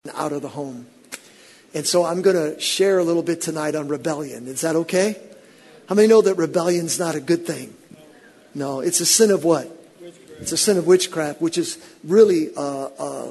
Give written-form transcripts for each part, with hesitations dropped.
out of the home. And so I'm going to share a little bit tonight on rebellion. Is that okay? How many know that rebellion's not a good thing? No, it's a sin of what? It's a sin of witchcraft, which is really an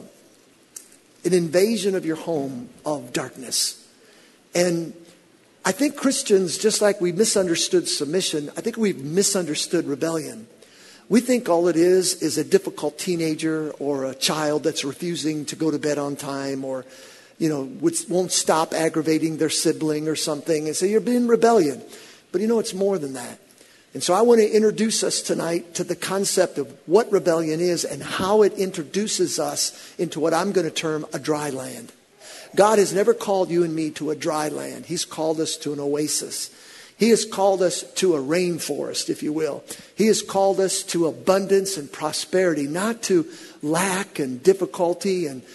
invasion of your home of darkness. And I think Christians, just like we misunderstood submission, I think we've misunderstood rebellion. We think all it is a difficult teenager or a child that's refusing to go to bed on time, or, which won't stop aggravating their sibling or something, and say, you're being rebellion. But it's more than that. And so I want to introduce us tonight to the concept of what rebellion is and how it introduces us into what I'm going to term a dry land. God has never called you and me to a dry land. He's called us to an oasis. He has called us to a rainforest, if you will. He has called us to abundance and prosperity, not to lack and difficulty and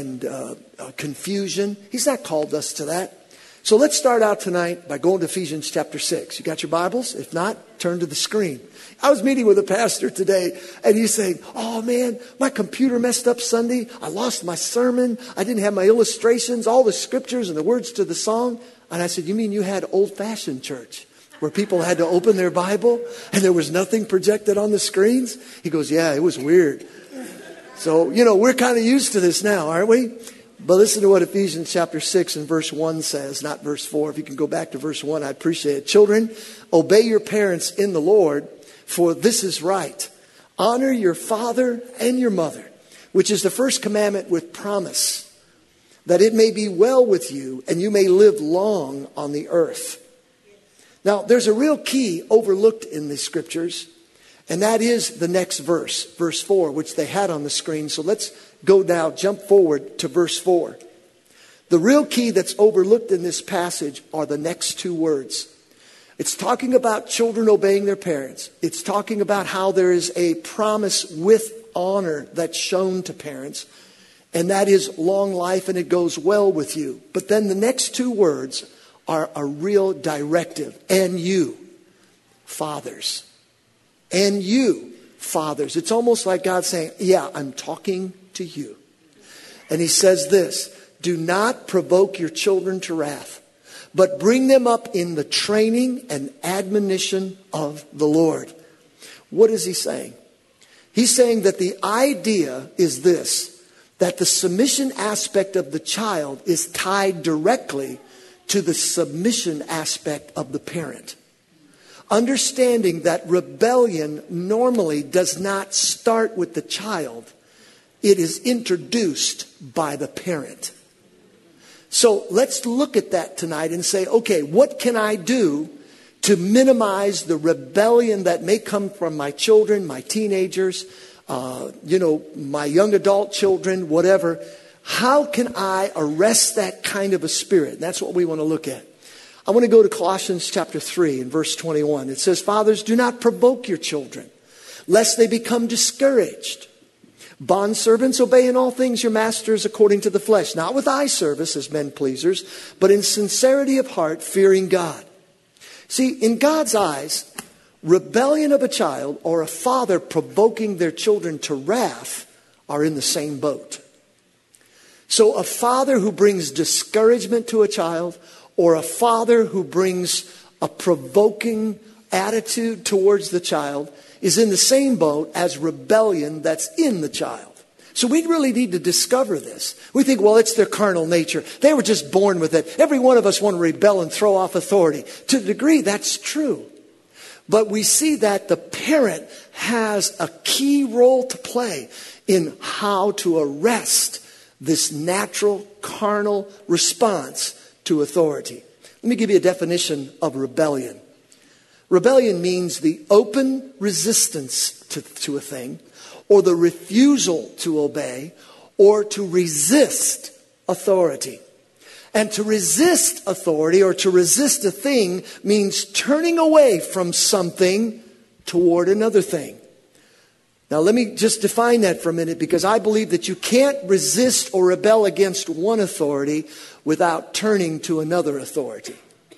confusion. He's not called us to that. So let's start out tonight by going to Ephesians chapter 6. You got your Bibles? If not, turn to the screen. I was meeting with a pastor today, and he's saying, oh man, my computer messed up Sunday. I lost my sermon. I didn't have my illustrations, all the scriptures and the words to the song. And I said, you mean you had old-fashioned church where people had to open their Bible and there was nothing projected on the screens? He goes, yeah, it was weird. So, we're kind of used to this now, aren't we? But listen to what Ephesians chapter 6 and verse 1 says, not verse 4. If you can go back to verse 1, I'd appreciate it. Children, obey your parents in the Lord, for this is right. Honor your father and your mother, which is the first commandment with promise, that it may be well with you and you may live long on the earth. Now, there's a real key overlooked in the scriptures, and that is the next verse, verse 4, which they had on the screen. So let's go now, jump forward to verse 4. The real key that's overlooked in this passage are the next two words. It's talking about children obeying their parents. It's talking about how there is a promise with honor that's shown to parents. And that is long life and it goes well with you. But then the next two words are a real directive. And you, fathers. And you, fathers. It's almost like God saying, yeah, I'm talking to you. And he says this, do not provoke your children to wrath, but bring them up in the training and admonition of the Lord. What is he saying? He's saying that the idea is this, that the submission aspect of the child is tied directly to the submission aspect of the parent. Understanding that rebellion normally does not start with the child. It is introduced by the parent. So let's look at that tonight and say, okay, what can I do to minimize the rebellion that may come from my children, my teenagers, my young adult children, whatever. How can I arrest that kind of a spirit? And that's what we want to look at. I want to go to Colossians chapter 3 and verse 21. It says, fathers, do not provoke your children, lest they become discouraged. Bondservants, obey in all things your masters according to the flesh, not with eye service as men pleasers, but in sincerity of heart, fearing God. See, in God's eyes, rebellion of a child or a father provoking their children to wrath are in the same boat. So a father who brings discouragement to a child or a father who brings a provoking attitude towards the child is in the same boat as rebellion that's in the child. So we really need to discover this. We think, well, it's their carnal nature. They were just born with it. Every one of us want to rebel and throw off authority. To a degree, that's true. But we see that the parent has a key role to play in how to arrest this natural carnal response to authority. Let me give you a definition of rebellion. Rebellion means the open resistance to a thing, or the refusal to obey, or to resist authority. And to resist authority or to resist a thing means turning away from something toward another thing. Now let me just define that for a minute, because I believe that you can't resist or rebel against one authority without turning to another authority.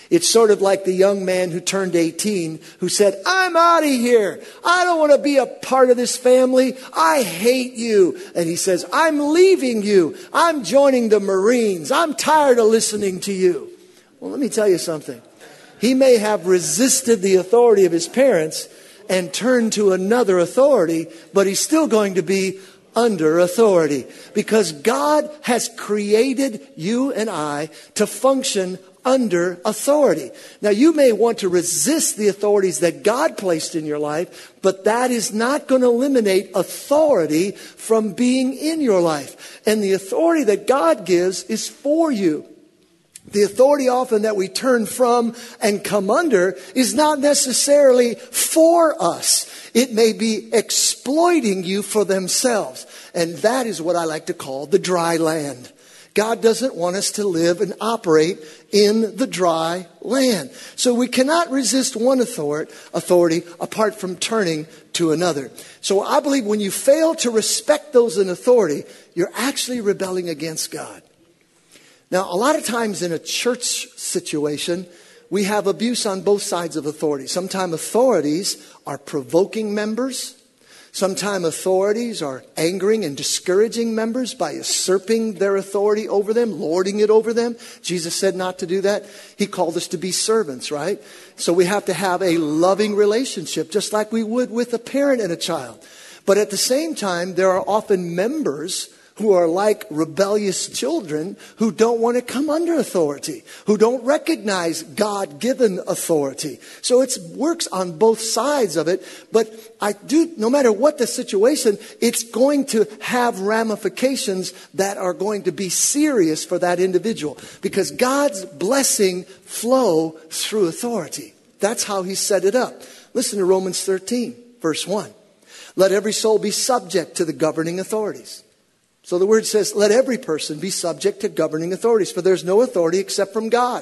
It's sort of like the young man who turned 18 who said, I'm out of here. I don't want to be a part of this family. I hate you. And he says, I'm leaving you. I'm joining the Marines. I'm tired of listening to you. Well, let me tell you something. He may have resisted the authority of his parents and turned to another authority, but he's still going to be under authority because God has created you and I to function under authority. Now, you may want to resist the authorities that God placed in your life, but that is not going to eliminate authority from being in your life. And the authority that God gives is for you. The authority often that we turn from and come under is not necessarily for us. It may be exploiting you for themselves. And that is what I like to call the dry land. God doesn't want us to live and operate in the dry land. So we cannot resist one authority apart from turning to another. So I believe when you fail to respect those in authority, you're actually rebelling against God. Now, a lot of times in a church situation, we have abuse on both sides of authority. Sometimes authorities are provoking members. Sometimes authorities are angering and discouraging members by usurping their authority over them, lording it over them. Jesus said not to do that. He called us to be servants, right? So we have to have a loving relationship, just like we would with a parent and a child. But at the same time, there are often members who are like rebellious children who don't want to come under authority, who don't recognize God-given authority. So it works on both sides of it. But no matter what the situation, it's going to have ramifications that are going to be serious for that individual because God's blessing flow through authority. That's how he set it up. Listen to Romans 13, verse 1. Let every soul be subject to the governing authorities. So the word says, let every person be subject to governing authorities, for there's no authority except from God.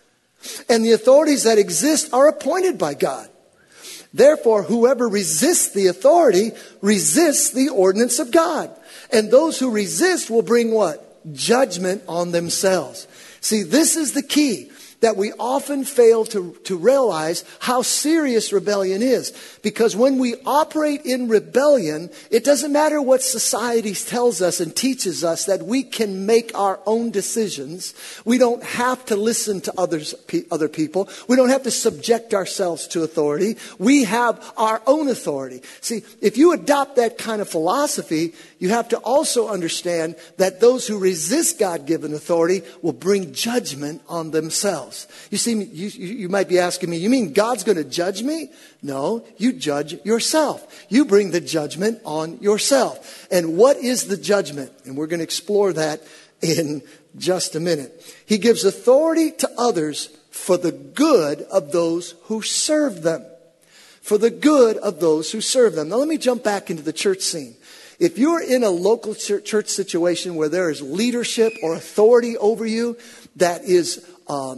And the authorities that exist are appointed by God. Therefore, whoever resists the authority resists the ordinance of God. And those who resist will bring what? Judgment on themselves. See, this is the key. That we often fail to realize how serious rebellion is. Because when we operate in rebellion, it doesn't matter what society tells us and teaches us that we can make our own decisions. We don't have to listen to other people. We don't have to subject ourselves to authority. We have our own authority. See, if you adopt that kind of philosophy, you have to also understand that those who resist God-given authority will bring judgment on themselves. You see, you might be asking me, you mean God's going to judge me? No, you judge yourself. You bring the judgment on yourself. And what is the judgment? And we're going to explore that in just a minute. He gives authority to others for the good of those who serve them. For the good of those who serve them. Now let me jump back into the church scene. If you're in a local church situation where there is leadership or authority over you that is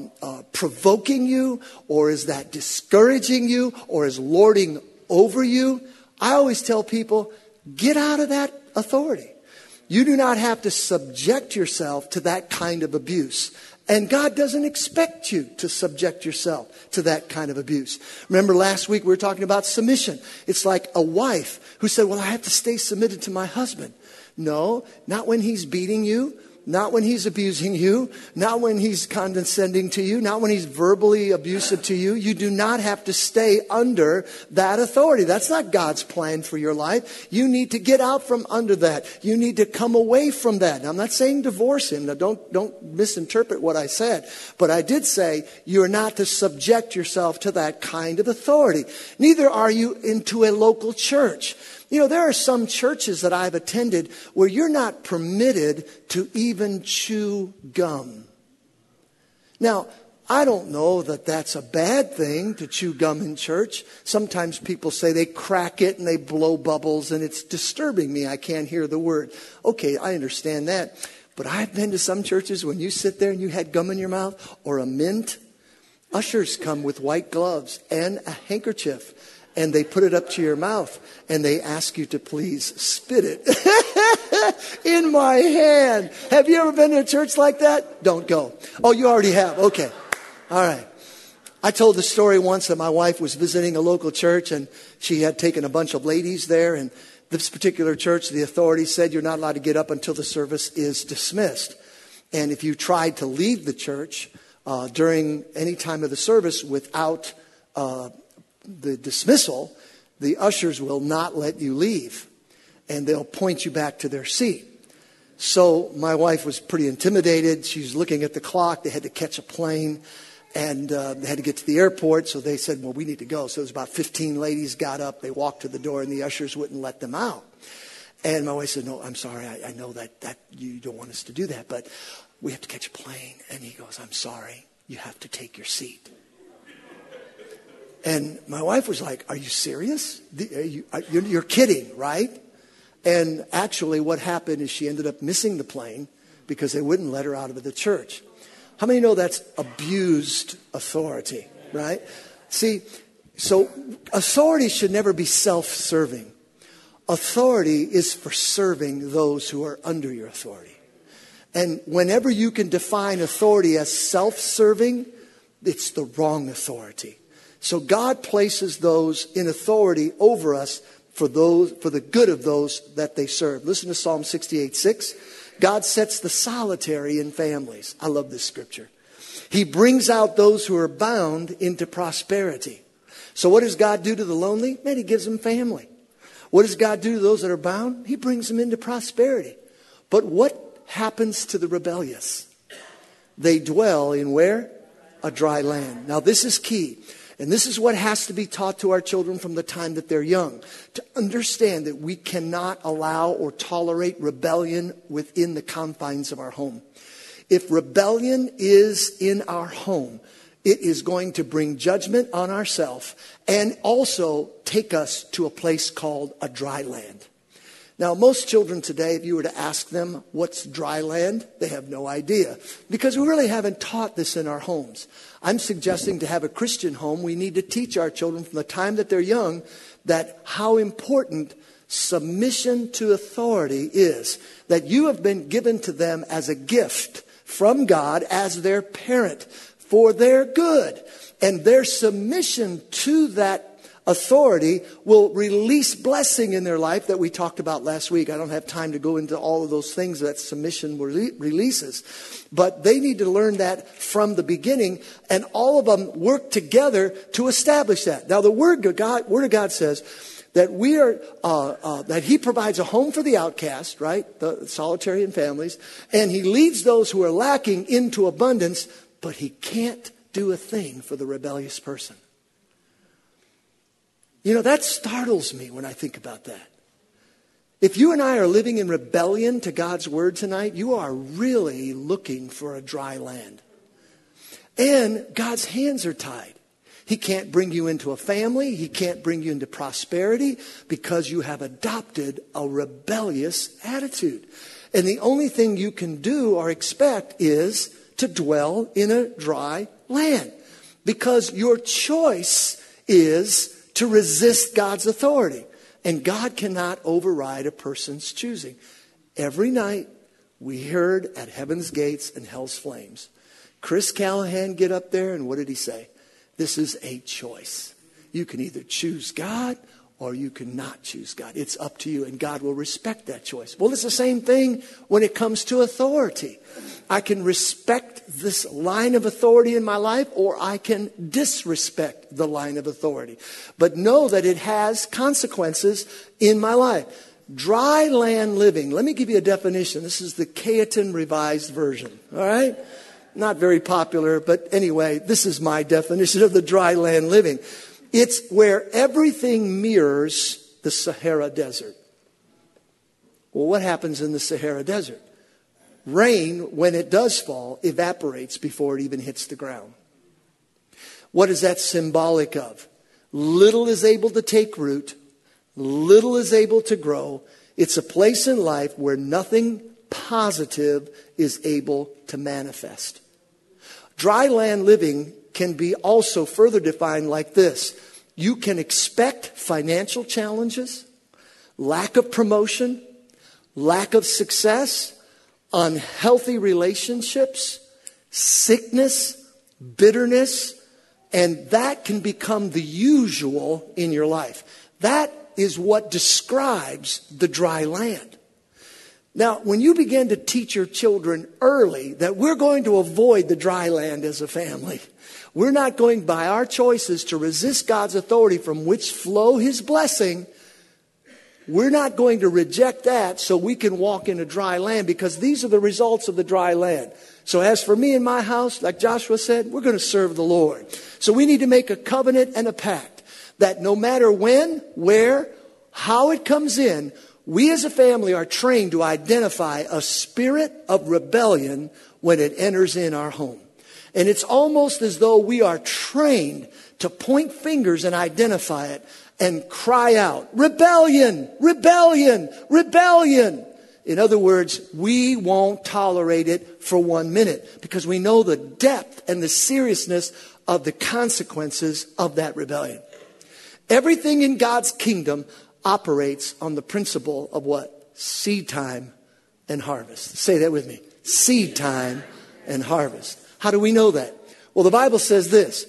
provoking you, or is that discouraging you, or is lording over you, I always tell people, get out of that authority. You do not have to subject yourself to that kind of abuse. And God doesn't expect you to subject yourself to that kind of abuse. Remember last week we were talking about submission. It's like a wife who said, well, I have to stay submitted to my husband. No, not when he's beating you. Not when he's abusing you, not when he's condescending to you, not when he's verbally abusive to you. You do not have to stay under that authority. That's not God's plan for your life. You need to get out from under that. You need to come away from that. Now, I'm not saying divorce him. Now, don't misinterpret what I said. But I did say you're not to subject yourself to that kind of authority. Neither are you into a local church. You know, there are some churches that I've attended where you're not permitted to even chew gum. Now, I don't know that that's a bad thing to chew gum in church. Sometimes people say they crack it and they blow bubbles and it's disturbing me. I can't hear the word. Okay, I understand that. But I've been to some churches when you sit there and you had gum in your mouth or a mint. Ushers come with white gloves and a handkerchief. And they put it up to your mouth and they ask you to please spit it in my hand. Have you ever been to a church like that? Don't go. Oh, you already have. Okay. All right. I told the story once that my wife was visiting a local church and she had taken a bunch of ladies there. And this particular church, the authorities said you're not allowed to get up until the service is dismissed. And if you tried to leave the church during any time of the service without the dismissal, the ushers will not let you leave. And they'll point you back to their seat. So my wife was pretty intimidated. She's looking at the clock. They had to catch a plane. And they had to get to the airport, so they said, well, we need to go. So it was about 15 ladies got up. They walked to the door, and the ushers wouldn't let them out. And my wife said, no, I'm sorry. I know that you don't want us to do that, but we have to catch a plane. And he goes, I'm sorry. You have to take your seat. And my wife was like, are you serious? You're kidding, right? And actually what happened is she ended up missing the plane because they wouldn't let her out of the church. How many know that's abused authority, right? See, so authority should never be self-serving. Authority is for serving those who are under your authority. And whenever you can define authority as self-serving, it's the wrong authority. So God places those in authority over us for the good of those that they serve. Listen to Psalm 68:6. God sets the solitary in families. I love this scripture. He brings out those who are bound into prosperity. So what does God do to the lonely? Man, he gives them family. What does God do to those that are bound? He brings them into prosperity. But what happens to the rebellious? They dwell in where? A dry land. Now this is key. And this is what has to be taught to our children from the time that they're young. To understand that we cannot allow or tolerate rebellion within the confines of our home. If rebellion is in our home, it is going to bring judgment on ourselves and also take us to a place called a dry land. Now, most children today, if you were to ask them what's dry land, they have no idea because we really haven't taught this in our homes. I'm suggesting to have a Christian home, we need to teach our children from the time that they're young that how important submission to authority is, that you have been given to them as a gift from God as their parent for their good. And their submission to that authority will release blessing in their life that we talked about last week. I don't have time to go into all of those things that submission releases. But they need to learn that from the beginning, and all of them work together to establish that. Now, the Word of God says that that He provides a home for the outcast, right? The solitary and families, and He leads those who are lacking into abundance, but He can't do a thing for the rebellious person. You know, that startles me when I think about that. If you and I are living in rebellion to God's word tonight, you are really looking for a dry land. And God's hands are tied. He can't bring you into a family. He can't bring you into prosperity because you have adopted a rebellious attitude. And the only thing you can do or expect is to dwell in a dry land because your choice is to resist God's authority. And God cannot override a person's choosing. Every night we heard at Heaven's Gates and Hell's Flames, Chris Callahan get up there and what did he say? This is a choice. You can either choose God or you cannot choose God. It's up to you, and God will respect that choice. Well, it's the same thing when it comes to authority. I can respect this line of authority in my life, or I can disrespect the line of authority. But know that it has consequences in my life. Dry land living. Let me give you a definition. This is the Cayetan Revised Version. All right? Not very popular, but anyway, this is my definition of the dry land living. It's where everything mirrors the Sahara Desert. Well, what happens in the Sahara Desert? Rain, when it does fall, evaporates before it even hits the ground. What is that symbolic of? Little is able to take root. Little is able to grow. It's a place in life where nothing positive is able to manifest. Dry land living can be also further defined like this. You can expect financial challenges, lack of promotion, lack of success, unhealthy relationships, sickness, bitterness, And that can become the usual in your life. That is what describes the dry land. Now, when you begin to teach your children early that we're going to avoid the dry land as a family, we're not going by our choices to resist God's authority from which flow His blessing. We're not going to reject that so we can walk in a dry land, because these are the results of the dry land. So as for me and my house, like Joshua said, we're going to serve the Lord. So we need to make a covenant and a pact that no matter when, where, how it comes in, we as a family are trained to identify a spirit of rebellion when it enters in our home. And it's almost as though we are trained to point fingers and identify it and cry out, rebellion, rebellion, rebellion. In other words, we won't tolerate it for 1 minute because we know the depth and the seriousness of the consequences of that rebellion. Everything in God's kingdom operates on the principle of what? Seed time and harvest. Say that with me. Seed time and harvest. How do we know that? Well, the Bible says this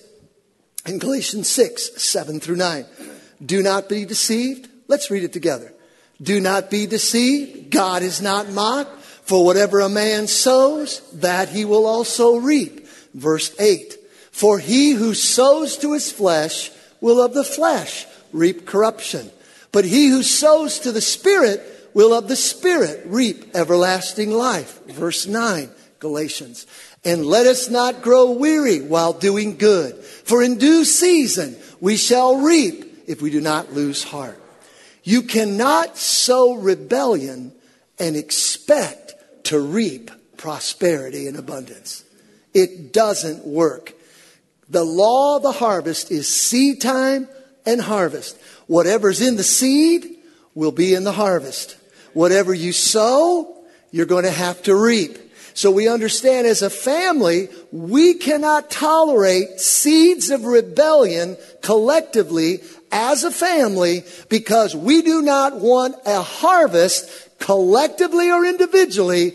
in Galatians 6, 7 through 9. Do not be deceived. Let's read it together. Do not be deceived. God is not mocked. For whatever a man sows, that he will also reap. Verse 8. For he who sows to his flesh will of the flesh reap corruption. But he who sows to the Spirit will of the Spirit reap everlasting life. Verse 9, Galatians. And let us not grow weary while doing good. For in due season we shall reap if we do not lose heart. You cannot sow rebellion and expect to reap prosperity and abundance. It doesn't work. The law of the harvest is seed time and harvest. Whatever's in the seed will be in the harvest. Whatever you sow, you're going to have to reap. So we understand as a family, we cannot tolerate seeds of rebellion collectively as a family, because we do not want a harvest collectively or individually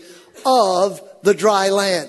of the dry land.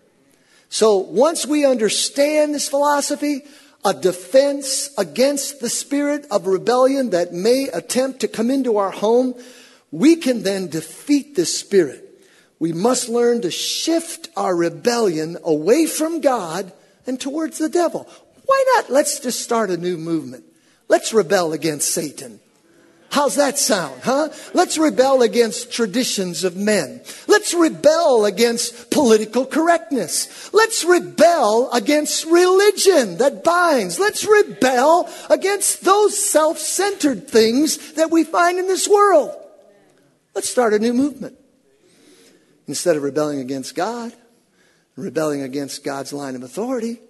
So once we understand this philosophy, a defense against the spirit of rebellion that may attempt to come into our home, we can then defeat this spirit. We must learn to shift our rebellion away from God and towards the devil. Why not? Let's just start a new movement. Let's rebel against Satan. How's that sound, huh? Let's rebel against traditions of men. Let's rebel against political correctness. Let's rebel against religion that binds. Let's rebel against those self-centered things that we find in this world. Let's start a new movement. Instead of rebelling against God, rebelling against God's line of authority,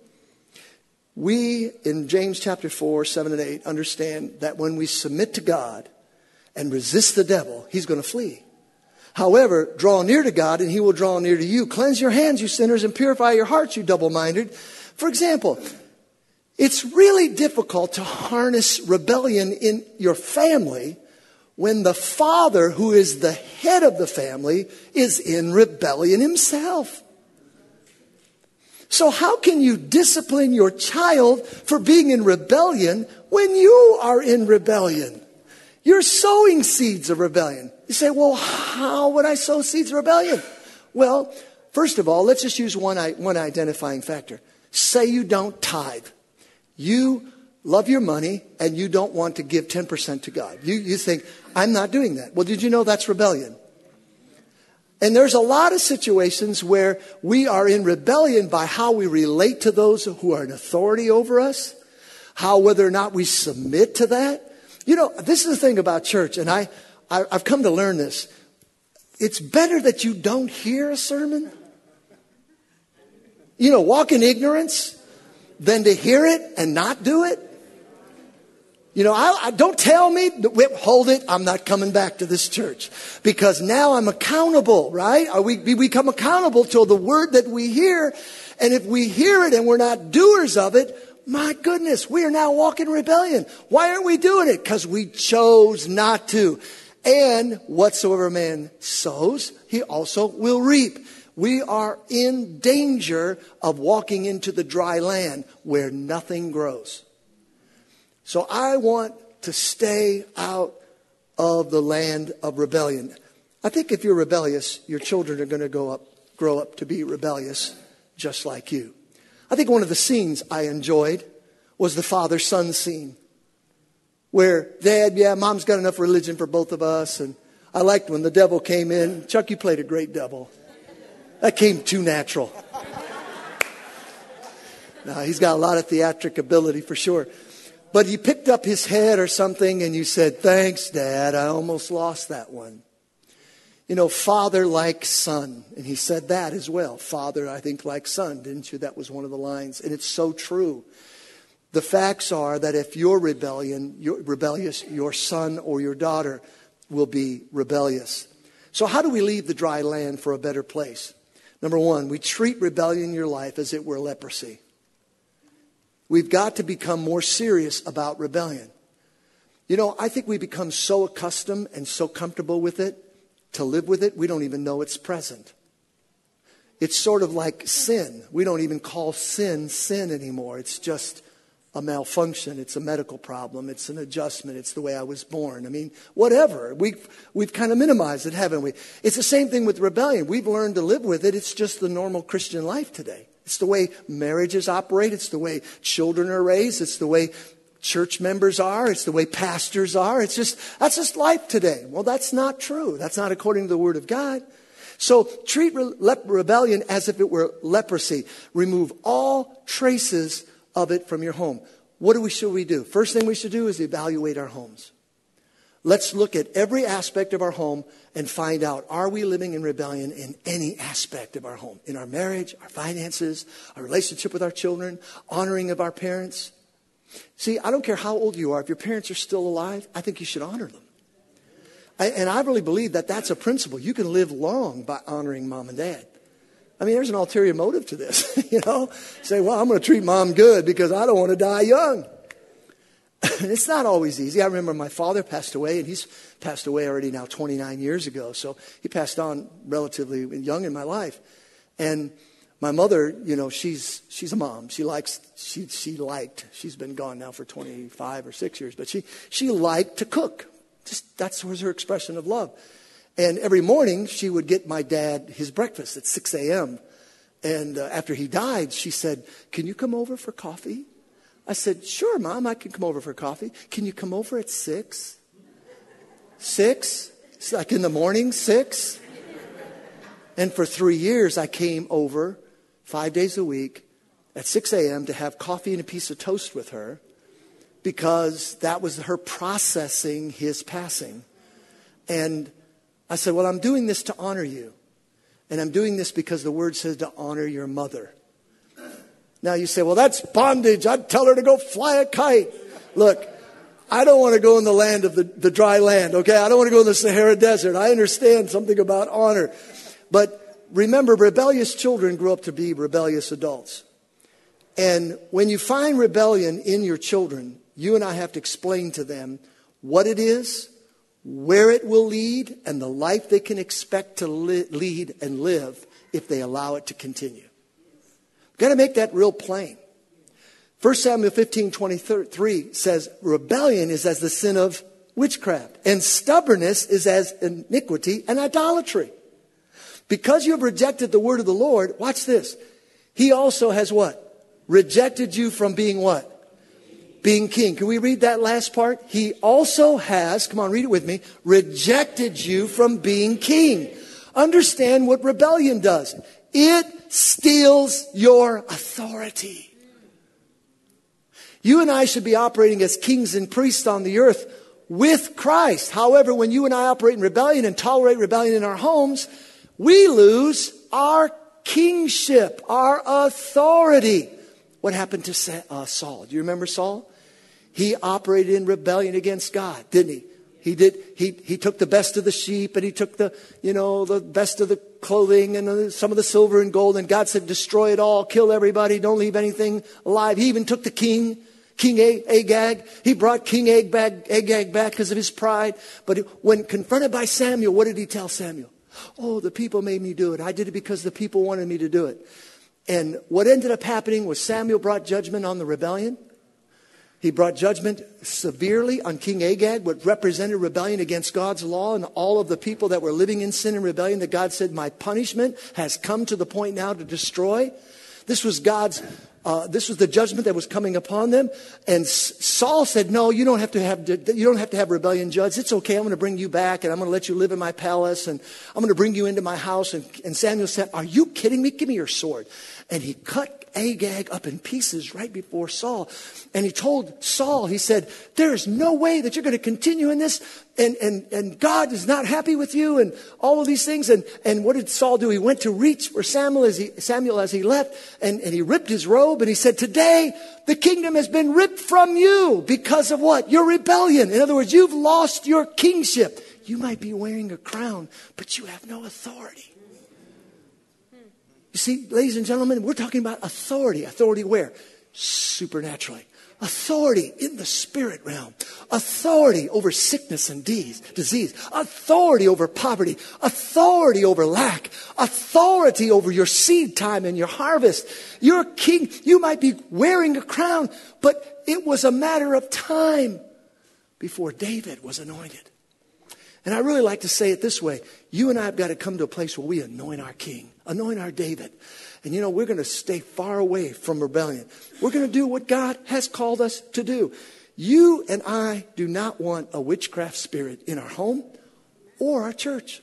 we, in James chapter 4, 7 and 8, understand that when we submit to God and resist the devil, he's going to flee. However, draw near to God and he will draw near to you. Cleanse your hands, you sinners, and purify your hearts, you double-minded. For example, it's really difficult to harness rebellion in your family when the father, who is the head of the family, is in rebellion himself. So how can you discipline your child for being in rebellion when you are in rebellion? You're sowing seeds of rebellion. You say, well, how would I sow seeds of rebellion? Well, first of all, let's just use one identifying factor. Say you don't tithe. You love your money and you don't want to give 10% to God. You think, I'm not doing that. Well, did you know that's rebellion? And there's a lot of situations where we are in rebellion by how we relate to those who are in authority over us, how whether or not we submit to that. You know, this is the thing about church, and I've come to learn this. It's better that you don't hear a sermon, walk in ignorance, than to hear it and not do it. I don't tell me, hold it, I'm not coming back to this church. Because now I'm accountable, right? We become accountable to the word that we hear. And if we hear it and we're not doers of it, my goodness, we are now walking in rebellion. Why aren't we doing it? Because we chose not to. And whatsoever man sows, he also will reap. we are in danger of walking into the dry land where nothing grows. So I want to stay out of the land of rebellion. I think if you're rebellious, your children are going to grow up to be rebellious just like you. I think one of the scenes I enjoyed was the father-son scene where Dad, Mom's got enough religion for both of us. And I liked when the devil came in. Chuck, you played a great devil. That came too natural. Now, he's got a lot of theatric ability for sure. But he picked up his head or something and you said, thanks, Dad. I almost lost that one. You know, father like son. And he said that as well. Father, I think, like son. Didn't you? That was one of the lines. And it's so true. The facts are that if you're rebellious, your son or your daughter will be rebellious. So how do we leave the dry land for a better place? Number one, we treat rebellion in your life as it were leprosy. We've got to become more serious about rebellion. You know, I think we become so accustomed and so comfortable with it, to live with it, we don't even know it's present. It's sort of like sin. We don't even call sin anymore. It's just a malfunction. It's a medical problem. It's an adjustment. It's the way I was born. I mean, whatever. We've kind of minimized it, haven't we? It's the same thing with rebellion. We've learned to live with it. It's just the normal Christian life today. It's the way marriages operate. It's the way children are raised. It's the way church members are. It's the way pastors are. That's just life today. Well, that's not true. That's not according to the Word of God. So treat rebellion as if it were leprosy. Remove all traces of it from your home. What should we do? First thing we should do is evaluate our homes. Let's look at every aspect of our home and find out, are we living in rebellion in any aspect of our home? In our marriage, our finances, our relationship with our children, honoring of our parents. See, I don't care how old you are. If your parents are still alive, I think you should honor them. And I really believe that that's a principle. You can live long by honoring mom and dad. I mean, there's an ulterior motive to this, you know. Say, well, I'm going to treat mom good because I don't want to die young. It's not always easy. I remember my father passed away, and he's passed away already now 29 years ago. So he passed on relatively young in my life. And my mother, you know, she's a mom. She's been gone now for 25 or 6 years, but she liked to cook. That was her expression of love. And every morning she would get my dad his breakfast at 6 a.m. And after he died, she said, can you come over for coffee? I said, sure, Mom, I can come over for coffee. Can you come over at 6? 6? It's like in the morning, 6? And for 3 years, I came over 5 days a week at 6 a.m. to have coffee and a piece of toast with her because that was her processing his passing. And I said, well, I'm doing this to honor you. And I'm doing this because the Word says to honor your mother. Now you say, well, that's bondage. I'd tell her to go fly a kite. Look, I don't want to go in the land of the dry land, okay? I don't want to go in the Sahara Desert. I understand something about honor. But remember, rebellious children grow up to be rebellious adults. And when you find rebellion in your children, you and I have to explain to them what it is, where it will lead, and the life they can expect to lead and live if they allow it to continue. Got to make that real plain. 1 Samuel 15:23 says, rebellion is as the sin of witchcraft, and stubbornness is as iniquity and idolatry. Because you have rejected the word of the Lord, watch this. He also has what? Rejected you from being what? Being king. Can we read that last part? He also has, come on, read it with me, rejected you from being king. Understand what rebellion does. It steals your authority. You and I should be operating as kings and priests on the earth with Christ. However, when you and I operate in rebellion and tolerate rebellion in our homes, we lose our kingship, our authority. What happened to Saul? Do you remember Saul? He operated in rebellion against God, didn't he? He did. He took the best of the sheep, and he took the best of the clothing and some of the silver and gold. And God said, destroy it all, kill everybody, don't leave anything alive. He even took the King Agag. He brought King Agag back because of his pride. But when confronted by Samuel, what did he tell Samuel? Oh, the people made me do it. I did it because the people wanted me to do it. And what ended up happening was Samuel brought judgment on the rebellion. He brought judgment severely on King Agag, what represented rebellion against God's law, and all of the people that were living in sin and rebellion, that God said, my punishment has come to the point now to destroy. This was this was the judgment that was coming upon them. And Saul said, no, you don't have to have rebellion judged. It's okay. I'm going to bring you back, and I'm going to let you live in my palace, and I'm going to bring you into my house. And Samuel said, are you kidding me? Give me your sword. And he cut Agag up in pieces right before Saul. And he told Saul, he said, there is no way that you're going to continue in this. And God is not happy with you, and all of these things. And what did Saul do? He went to reach for Samuel as he left, and he ripped his robe, and he said, today the kingdom has been ripped from you because of what? Your rebellion. In other words, you've lost your kingship. You might be wearing a crown, but you have no authority. You see, ladies and gentlemen, we're talking about authority. Authority where? Supernaturally. Authority in the spirit realm. Authority over sickness and disease. Authority over poverty. Authority over lack. Authority over your seed time and your harvest. You're a king. You might be wearing a crown, but it was a matter of time before David was anointed. And I really like to say it this way. You and I have got to come to a place where we anoint our king, anoint our David. And you know, we're going to stay far away from rebellion. We're going to do what God has called us to do. You and I do not want a witchcraft spirit in our home or our church.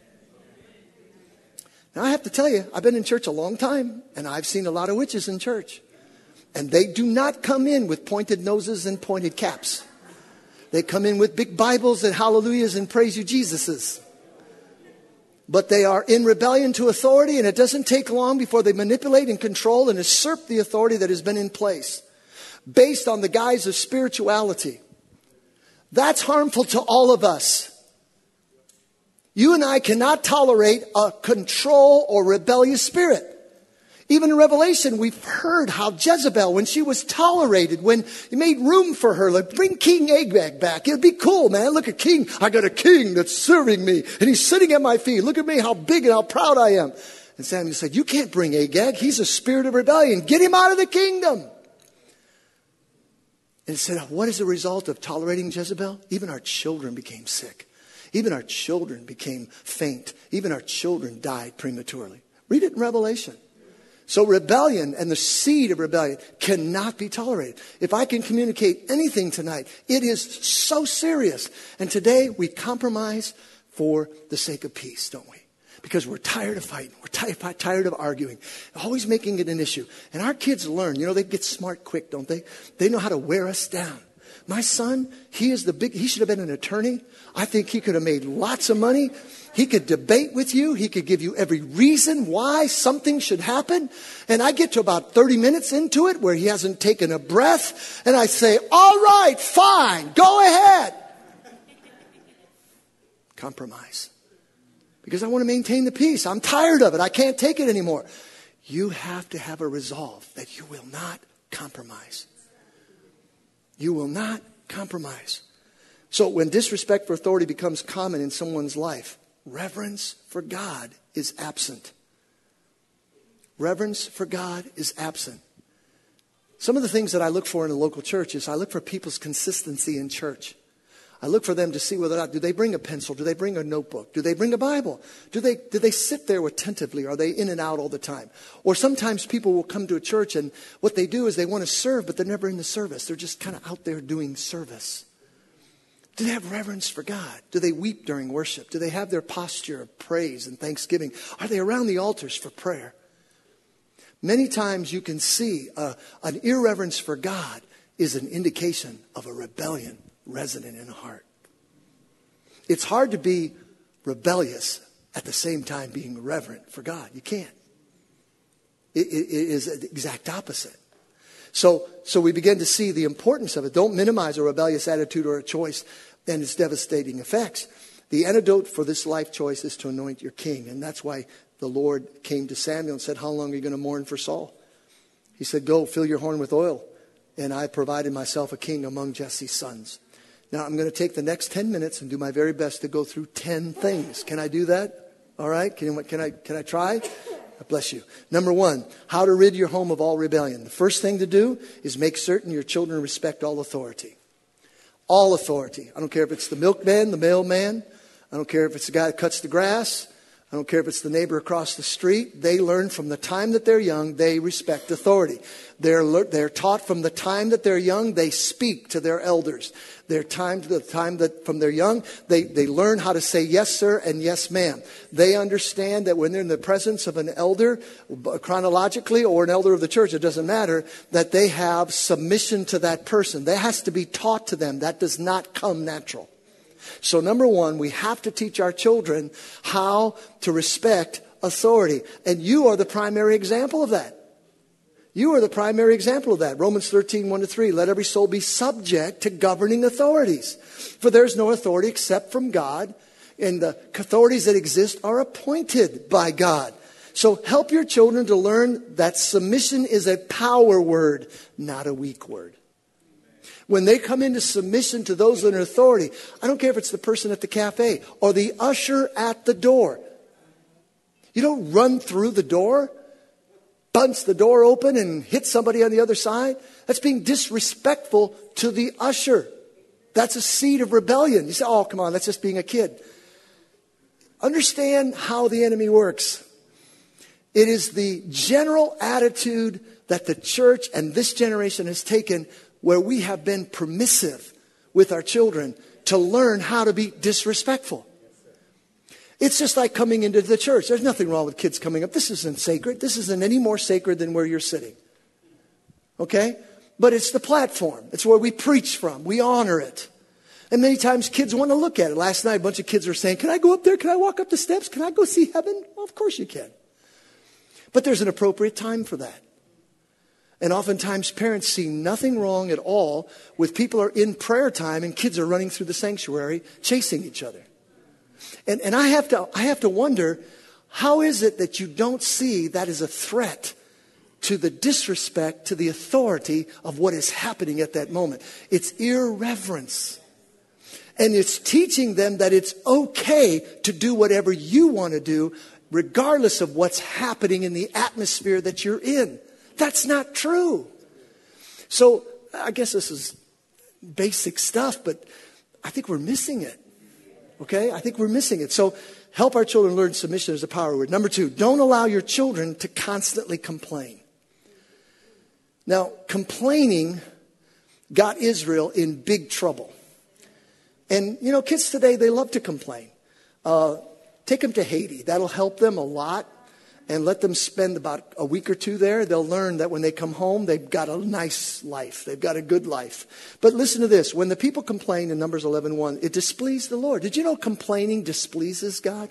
Now, I have to tell you, I've been in church a long time, and I've seen a lot of witches in church. And they do not come in with pointed noses and pointed caps. They come in with big Bibles and hallelujahs and praise you Jesuses. But they are in rebellion to authority, and it doesn't take long before they manipulate and control and usurp the authority that has been in place based on the guise of spirituality. That's harmful to all of us. You and I cannot tolerate a control or rebellious spirit. Even in Revelation, we've heard how Jezebel, when she was tolerated, when he made room for her, like, bring King Agag back. It'd be cool, man. Look at King. I got a king that's serving me, and he's sitting at my feet. Look at me, how big and how proud I am. And Samuel said, you can't bring Agag. He's a spirit of rebellion. Get him out of the kingdom. And it said, what is the result of tolerating Jezebel? Even our children became sick. Even our children became faint. Even our children died prematurely. Read it in Revelation. So rebellion and the seed of rebellion cannot be tolerated. If I can communicate anything tonight, it is so serious. And today we compromise for the sake of peace, don't we? Because we're tired of fighting. We're tired of arguing. Always making it an issue. And our kids learn. You know, they get smart quick, don't they? They know how to wear us down. My son, he should have been an attorney. I think he could have made lots of money. He could debate with you. He could give you every reason why something should happen. And I get to about 30 minutes into it where he hasn't taken a breath. And I say, all right, fine, go ahead. Compromise. Because I want to maintain the peace. I'm tired of it. I can't take it anymore. You have to have a resolve that you will not compromise. You will not compromise. So when disrespect for authority becomes common in someone's life, reverence for God is absent. Reverence for God is absent. Some of the things that I look for in a local church is I look for people's consistency in church. I look for them to see whether or not, do they bring a pencil? Do they bring a notebook? Do they bring a Bible? Do they sit there attentively? Are they in and out all the time? Or sometimes people will come to a church and what they do is they want to serve, but they're never in the service. They're just kind of out there doing service. Do they have reverence for God? Do they weep during worship? Do they have their posture of praise and thanksgiving? Are they around the altars for prayer? Many times you can see an irreverence for God is an indication of a rebellion resident in the heart. It's hard to be rebellious at the same time being reverent for God. You can't. It is the exact opposite. So we begin to see the importance of it. Don't minimize a rebellious attitude or a choice and its devastating effects. The antidote for this life choice is to anoint your king. And that's why the Lord came to Samuel and said, how long are you going to mourn for Saul? He said, go fill your horn with oil. And I provided myself a king among Jesse's sons. Now I'm going to take the next 10 minutes and do my very best to go through 10 things. Can I do that? All right? Can I try? God bless you. Number 1, how to rid your home of all rebellion. The first thing to do is make certain your children respect all authority. All authority. I don't care if it's the milkman, the mailman. I don't care if it's the guy that cuts the grass. I don't care if it's the neighbor across the street. They learn from the time that they're young, they respect authority. They're taught from the time that they're young, they speak to their elders. From they're young, they learn how to say yes, sir, and yes, ma'am. They understand that when they're in the presence of an elder, chronologically, or an elder of the church, it doesn't matter, that they have submission to that person. That has to be taught to them. That does not come natural. So number 1, we have to teach our children how to respect authority. And you are the primary example of that. You are the primary example of that. Romans 13, 1-3. Let every soul be subject to governing authorities. For there's no authority except from God. And the authorities that exist are appointed by God. So help your children to learn that submission is a power word, not a weak word. When they come into submission to those in authority, I don't care if it's the person at the cafe or the usher at the door. You don't run through the door, bunch the door open and hit somebody on the other side. That's being disrespectful to the usher. That's a seed of rebellion. You say, oh, come on, that's just being a kid. Understand how the enemy works. It is the general attitude that the church and this generation has taken, where we have been permissive with our children to learn how to be disrespectful. It's just like coming into the church. There's nothing wrong with kids coming up. This isn't sacred. This isn't any more sacred than where you're sitting. Okay? But it's the platform. It's where we preach from. We honor it. And many times kids want to look at it. Last night, a bunch of kids were saying, can I go up there? Can I walk up the steps? Can I go see heaven? Well, of course you can. But there's an appropriate time for that. And oftentimes parents see nothing wrong at all with people are in prayer time and kids are running through the sanctuary chasing each other. And I have to wonder, how is it that you don't see that as a threat to the disrespect, to the authority of what is happening at that moment? It's irreverence. And it's teaching them that it's okay to do whatever you want to do, regardless of what's happening in the atmosphere that you're in. That's not true. So I guess this is basic stuff, but I think we're missing it. Okay? I think we're missing it. So help our children learn submission as a power word. Number 2, don't allow your children to constantly complain. Now, complaining got Israel in big trouble. And, kids today, they love to complain. Take them to Haiti. That'll help them a lot. And let them spend about a week or 2 there. They'll learn that when they come home, they've got a nice life. They've got a good life. But listen to this. When the people complain in Numbers 11:1, it displeased the Lord. Did you know complaining displeases God?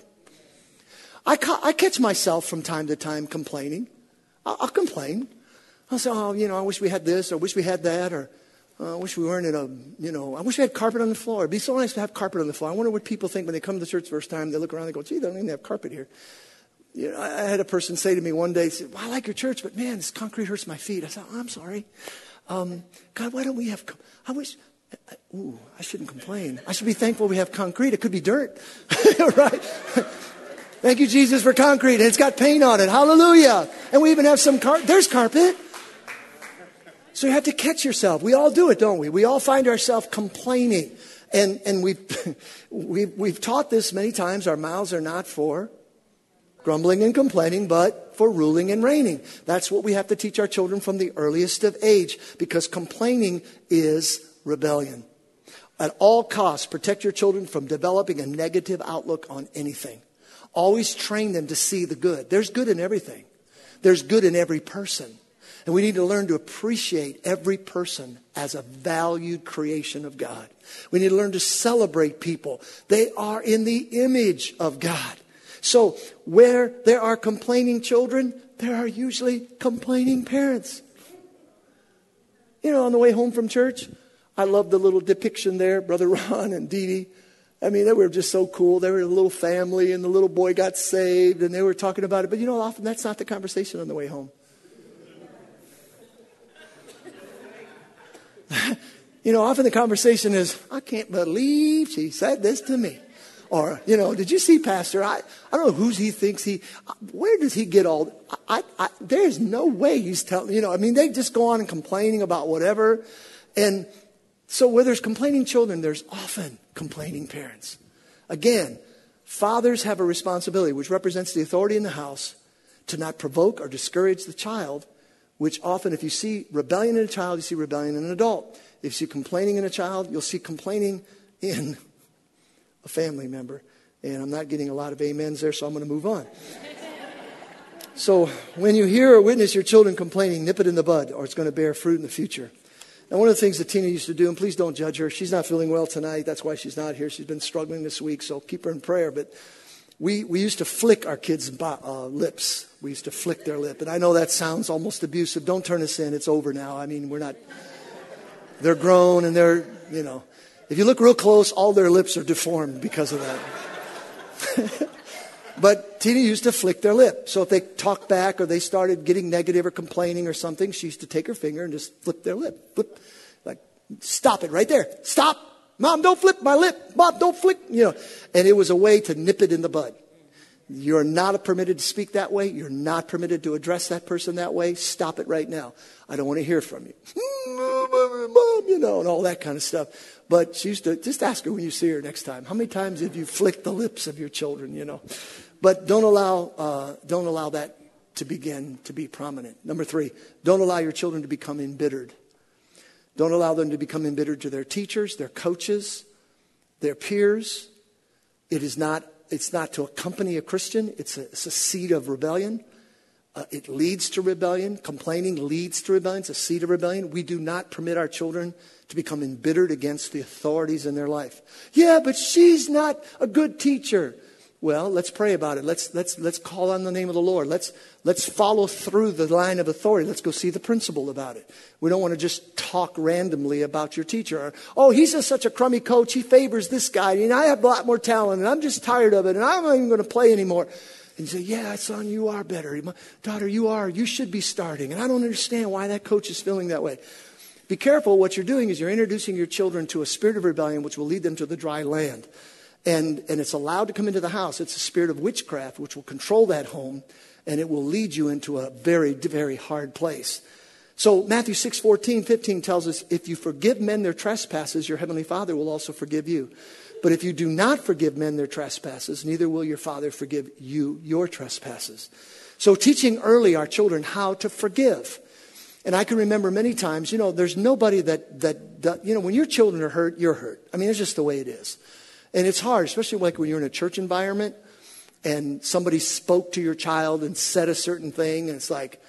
I catch myself from time to time complaining. I'll complain. I'll say, I wish we had this, or I wish we had that, or I wish we weren't I wish we had carpet on the floor. It'd be so nice to have carpet on the floor. I wonder what people think when they come to the church first time. They look around and go, gee, they don't even have carpet here. I had a person say to me one day, said, well, I like your church, but man, this concrete hurts my feet. I said, I'm sorry. God, why don't we have, I shouldn't complain. I should be thankful we have concrete. It could be dirt. Right? Thank you, Jesus, for concrete. And it's got paint on it. Hallelujah. And we even have there's carpet. So you have to catch yourself. We all do it, don't we? We all find ourselves complaining. And we've taught this many times. Our mouths are not for grumbling and complaining, but for ruling and reigning. That's what we have to teach our children from the earliest of age, because complaining is rebellion. At all costs, protect your children from developing a negative outlook on anything. Always train them to see the good. There's good in everything. There's good in every person. And we need to learn to appreciate every person as a valued creation of God. We need to learn to celebrate people. They are in the image of God. So where there are complaining children, there are usually complaining parents. On the way home from church, I love the little depiction there, Brother Ron and Dee Dee. I mean, they were just so cool. They were a little family, and the little boy got saved, and they were talking about it. But often that's not the conversation on the way home. Often the conversation is, I can't believe she said this to me. Or, did you see Pastor? I don't know who he thinks where does he get all, there's no way he's telling, they just go on and complaining about whatever. And so where there's complaining children, there's often complaining parents. Again, fathers have a responsibility, which represents the authority in the house, to not provoke or discourage the child, which often, if you see rebellion in a child, you see rebellion in an adult. If you see complaining in a child, you'll see complaining in a family member. And I'm not getting a lot of amens there, so I'm going to move on. So when you hear or witness your children complaining, nip it in the bud, or it's going to bear fruit in the future. Now, one of the things that Tina used to do, and please don't judge her, she's not feeling well tonight. That's why she's not here. She's been struggling this week, so keep her in prayer. But we used to flick our kids' lips. We used to flick their lip. And I know that sounds almost abusive. Don't turn us in. It's over now. I mean, they're grown and they're, if you look real close, all their lips are deformed because of that. But Tina used to flick their lip. So if they talked back or they started getting negative or complaining or something, she used to take her finger and just flip their lip. Flip, like, stop it right there. Stop. Mom, don't flip my lip. Mom, don't flick. And it was a way to nip it in the bud. You're not permitted to speak that way. You're not permitted to address that person that way. Stop it right now. I don't want to hear from you. Mom, and all that kind of stuff. But she used to, just ask her when you see her next time, how many times have you flicked the lips of your children, But don't allow that to begin to be prominent. Number 3, don't allow your children to become embittered. Don't allow them to become embittered to their teachers, their coaches, their peers. It's not to accompany a Christian. It's a seed of rebellion. It leads to rebellion. Complaining leads to rebellion. It's a seed of rebellion. We do not permit our children to become embittered against the authorities in their life. Yeah, but she's not a good teacher. Well, let's pray about it. Let's call on the name of the Lord. Let's follow through the line of authority. Let's go see the principal about it. We don't want to just talk randomly about your teacher. Or, he's just such a crummy coach. He favors this guy. And I have a lot more talent. And I'm just tired of it. And I'm not even going to play anymore. And you say, yeah, son, you are better. Daughter, you should be starting. And I don't understand why that coach is feeling that way. Be careful. What you're doing is you're introducing your children to a spirit of rebellion, which will lead them to the dry land. And it's allowed to come into the house. It's a spirit of witchcraft, which will control that home. And it will lead you into a very, very hard place. So Matthew 6:14-15 tells us, if you forgive men their trespasses, your heavenly Father will also forgive you. But if you do not forgive men their trespasses, neither will your Father forgive you your trespasses. So teaching early our children how to forgive. And I can remember many times, there's nobody that when your children are hurt, you're hurt. I mean, it's just the way it is. And it's hard, especially like when you're in a church environment and somebody spoke to your child and said a certain thing. And it's like,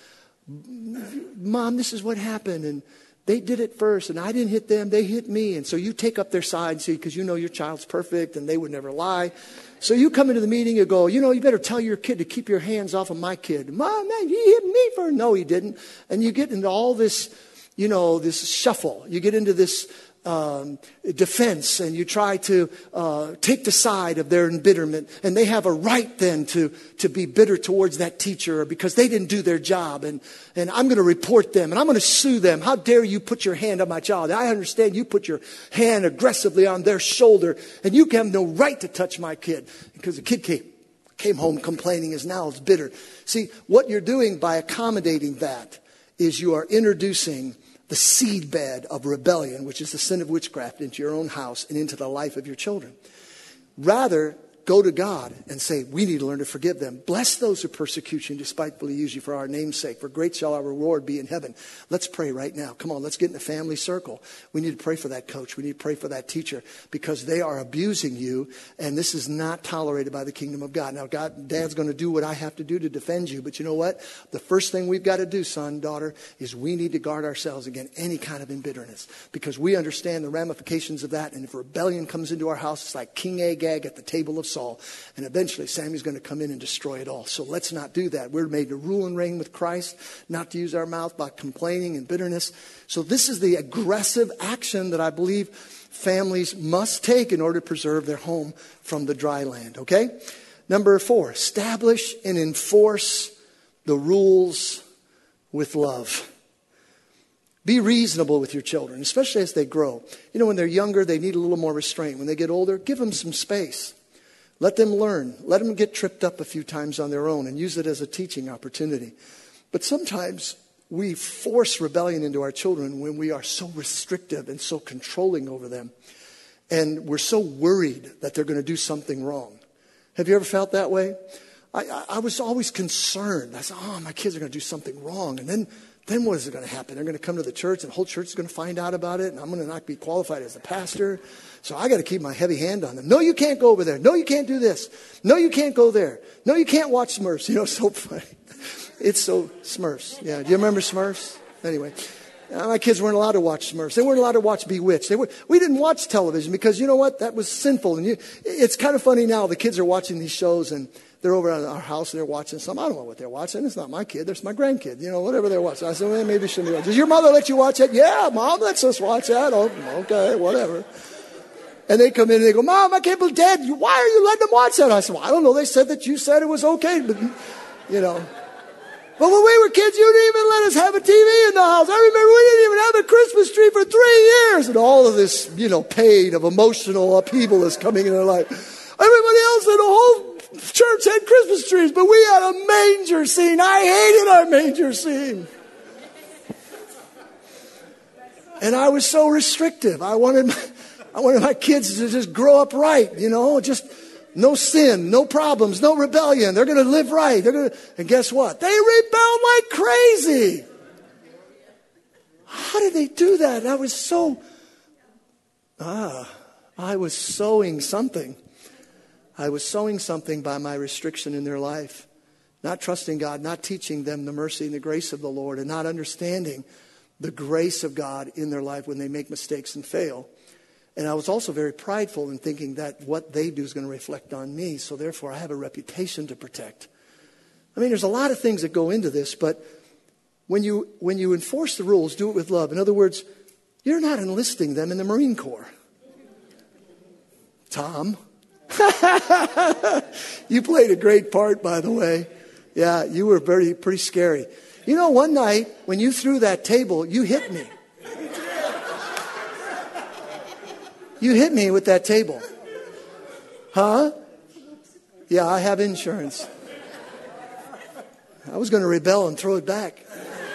Mom, this is what happened. And they did it first. And I didn't hit them. They hit me. And so you take up their side, see, because your child's perfect and they would never lie. So you come into the meeting, you go, you better tell your kid to keep your hands off of my kid. Mom, man, he hit me first. No, he didn't. And you get into all this, this shuffle. You get into this defense, and you try to take the side of their embitterment, and they have a right then to be bitter towards that teacher because they didn't do their job, and I'm going to report them, and I'm going to sue them. How dare you put your hand on my child? I understand you put your hand aggressively on their shoulder, and you have no right to touch my kid because the kid came home complaining, is now bitter. See, what you're doing by accommodating that is you are introducing the seedbed of rebellion, which is the sin of witchcraft, into your own house and into the life of your children. Rather, go to God and say, we need to learn to forgive them. Bless those who persecute you and despitefully use you for our name's sake, for great shall our reward be in heaven. Let's pray right now. Come on, let's get in the family circle. We need to pray for that coach. We need to pray for that teacher because they are abusing you, and this is not tolerated by the kingdom of God. Now, Dad's going to do what I have to do to defend you, but you know what? The first thing we've got to do, son, daughter, is we need to guard ourselves against any kind of embitterment because we understand the ramifications of that, and if rebellion comes into our house, it's like King Agag at the table of Saul. And eventually Samuel's going to come in and destroy it all. So let's not do that. We're made to rule and reign with Christ, not to use our mouth by complaining and bitterness. So this is the aggressive action that I believe families must take in order to preserve their home from the dry land. Okay? Number 4, establish and enforce the rules with love. Be reasonable with your children, especially as they grow. When they're younger, they need a little more restraint. When they get older, give them some space. Let them learn. Let them get tripped up a few times on their own and use it as a teaching opportunity. But sometimes we force rebellion into our children when we are so restrictive and so controlling over them. And we're so worried that they're going to do something wrong. Have you ever felt that way? I was always concerned. I said, my kids are going to do something wrong. And then what is going to happen? They're going to come to the church and the whole church is going to find out about it. And I'm going to not be qualified as a pastor. So I got to keep my heavy hand on them. No, you can't go over there. No, you can't do this. No, you can't go there. No, you can't watch Smurfs. You know, so funny. It's so Smurfs. Yeah. Do you remember Smurfs? Anyway, my kids weren't allowed to watch Smurfs. They weren't allowed to watch Bewitched. We didn't watch television because you know what? That was sinful. And it's kind of funny now. The kids are watching these shows and they're over at our house and they're watching something. I don't know what they're watching. It's not my kid. It's my grandkid. You know, whatever they're watching. I said, well, maybe shouldn't be watching. Does your mother let you watch that? Yeah, Mom lets us watch that. Oh, okay, whatever. And they come in and they go, Mom, I can't believe Dad, why are you letting them watch that? I said, well, I don't know. They said that you said it was okay. But, you know. But when we were kids, you didn't even let us have a TV in the house. I remember we didn't even have a Christmas tree for 3 years. And all of this, pain of emotional upheaval is coming in their life. Everybody else in the whole church had Christmas trees, but we had a manger scene. I hated our manger scene. And I was so restrictive. I wanted my kids to just grow up right, just no sin, no problems, no rebellion. They're going to live right. And guess what? They rebelled like crazy. How did they do that? I was sowing something. I was sowing something by my restriction in their life. Not trusting God, not teaching them the mercy and the grace of the Lord, and not understanding the grace of God in their life when they make mistakes and fail. And I was also very prideful in thinking that what they do is going to reflect on me. So therefore, I have a reputation to protect. I mean, there's a lot of things that go into this, but when you enforce the rules, do it with love. In other words, you're not enlisting them in the Marine Corps. Tom. You played a great part, by the way. Yeah, you were pretty scary. One night when you threw that table, you hit me. You hit me with that table. Huh? Yeah, I have insurance. I was going to rebel and throw it back.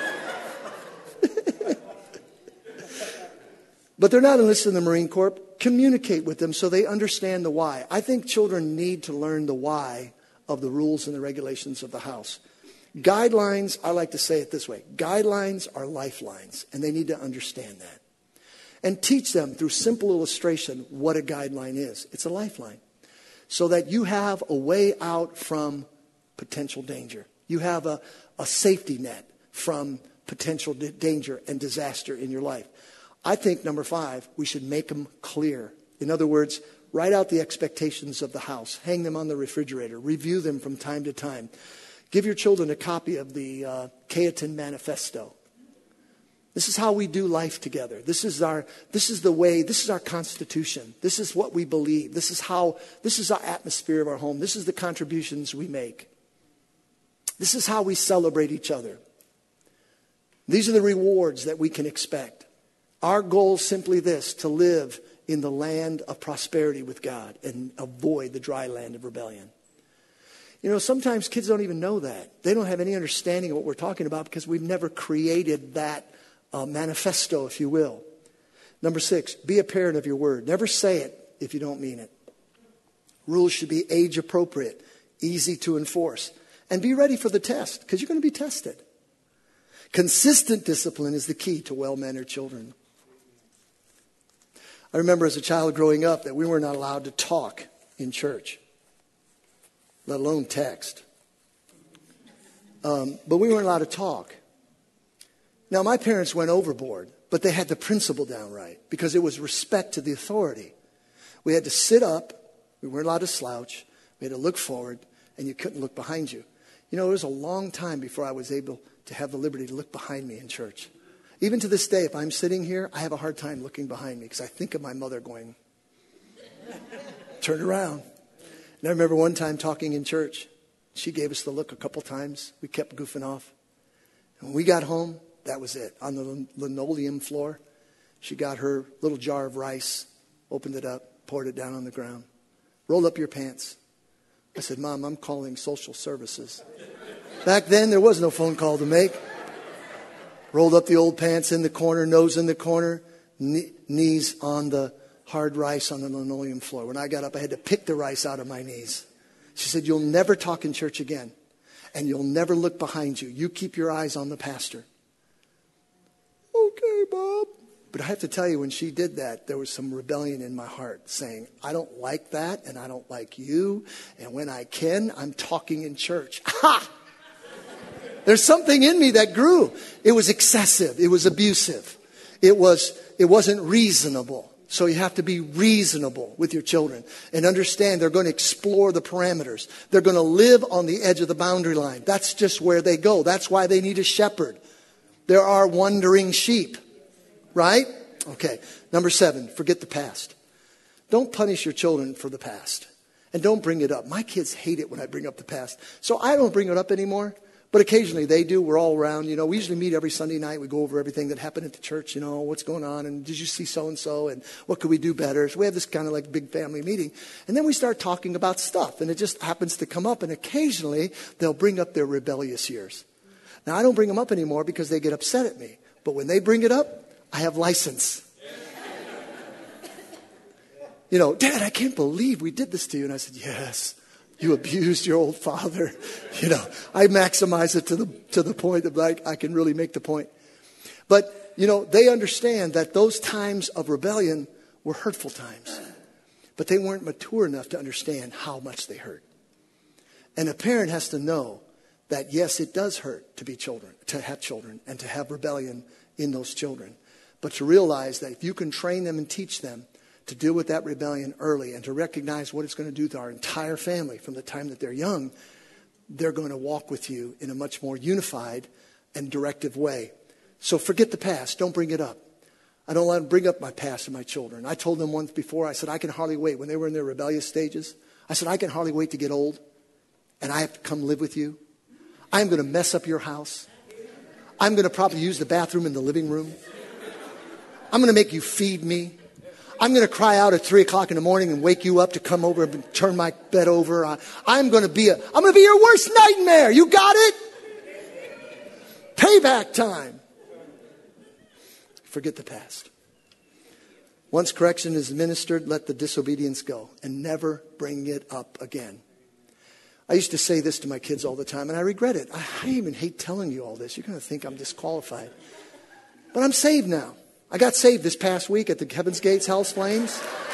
But they're not enlisted in the Marine Corps. Communicate with them so they understand the why. I think children need to learn the why of the rules and the regulations of the house. Guidelines, I like to say it this way. Guidelines are lifelines, and they need to understand that. And teach them through simple illustration what a guideline is. It's a lifeline. So that you have a way out from potential danger. You have a safety net from potential danger and disaster in your life. I think, number 5, we should make them clear. In other words, write out the expectations of the house. Hang them on the refrigerator. Review them from time to time. Give your children a copy of the Cayetan Manifesto. This is how we do life together. This is the way, this is our constitution. This is what we believe. This is our atmosphere of our home. This is the contributions we make. This is how we celebrate each other. These are the rewards that we can expect. Our goal is simply this, to live in the land of prosperity with God and avoid the dry land of rebellion. Sometimes kids don't even know that. They don't have any understanding of what we're talking about because we've never created that manifesto, if you will. Number 6, be a parent of your word. Never say it if you don't mean it. Rules should be age appropriate, easy to enforce, and be ready for the test because you're going to be tested. Consistent discipline is the key to well-mannered children. I remember as a child growing up that we were not allowed to talk in church, let alone text. But we weren't allowed to talk. Now, my parents went overboard, but they had the principle down right because it was respect to the authority. We had to sit up. We weren't allowed to slouch. We had to look forward, and you couldn't look behind you. It was a long time before I was able to have the liberty to look behind me in church. Even to this day, if I'm sitting here, I have a hard time looking behind me because I think of my mother going, turn around. And I remember one time talking in church. She gave us the look a couple times. We kept goofing off. And when we got home, that was it. On the linoleum floor, she got her little jar of rice, opened it up, poured it down on the ground. Roll up your pants. I said, Mom, I'm calling social services. Back then, there was no phone call to make. Rolled up the old pants in the corner, nose in the corner, knees on the hard rice on the linoleum floor. When I got up, I had to pick the rice out of my knees. She said, you'll never talk in church again. And you'll never look behind you. You keep your eyes on the pastor. Okay, Bob. But I have to tell you, when she did that, there was some rebellion in my heart saying, I don't like that, and I don't like you. And when I can, I'm talking in church. Ha! There's something in me that grew. It was excessive. It was abusive. It wasn't reasonable. So you have to be reasonable with your children and understand they're going to explore the parameters. They're going to live on the edge of the boundary line. That's just where they go. That's why they need a shepherd. There are wandering sheep, right? Okay. Number 7, forget the past. Don't punish your children for the past. And don't bring it up. My kids hate it when I bring up the past. So I don't bring it up anymore. But occasionally they do. We're all around. We usually meet every Sunday night. We go over everything that happened at the church. What's going on? And did you see so-and-so? And what could we do better? So we have this kind of like big family meeting. And then we start talking about stuff. And it just happens to come up. And occasionally they'll bring up their rebellious years. Now, I don't bring them up anymore because they get upset at me. But when they bring it up, I have license. Dad, I can't believe we did this to you. And I said, yes. You abused your old father. I maximize it to the point of like, I can really make the point. But, they understand that those times of rebellion were hurtful times. But they weren't mature enough to understand how much they hurt. And a parent has to know that, yes, it does hurt to have children and to have rebellion in those children. But to realize that if you can train them and teach them to deal with that rebellion early and to recognize what it's going to do to our entire family from the time that they're young, they're going to walk with you in a much more unified and directive way. So forget the past. Don't bring it up. I don't let them bring up my past to my children. I told them once before, I said, I can hardly wait. When they were in their rebellious stages, I said, I can hardly wait to get old and I have to come live with you. I'm going to mess up your house. I'm going to probably use the bathroom in the living room. I'm going to make you feed me. I'm going to cry out at 3 o'clock in the morning and wake you up to come over and turn my bed over. I'm going to be your worst nightmare. You got it? Payback time. Forget the past. Once correction is administered, let the disobedience go and never bring it up again. I used to say this to my kids all the time, and I regret it. I even hate telling you all this. You're going to think I'm disqualified. But I'm saved now. I got saved this past week at the Heaven's Gates Hell's Flames.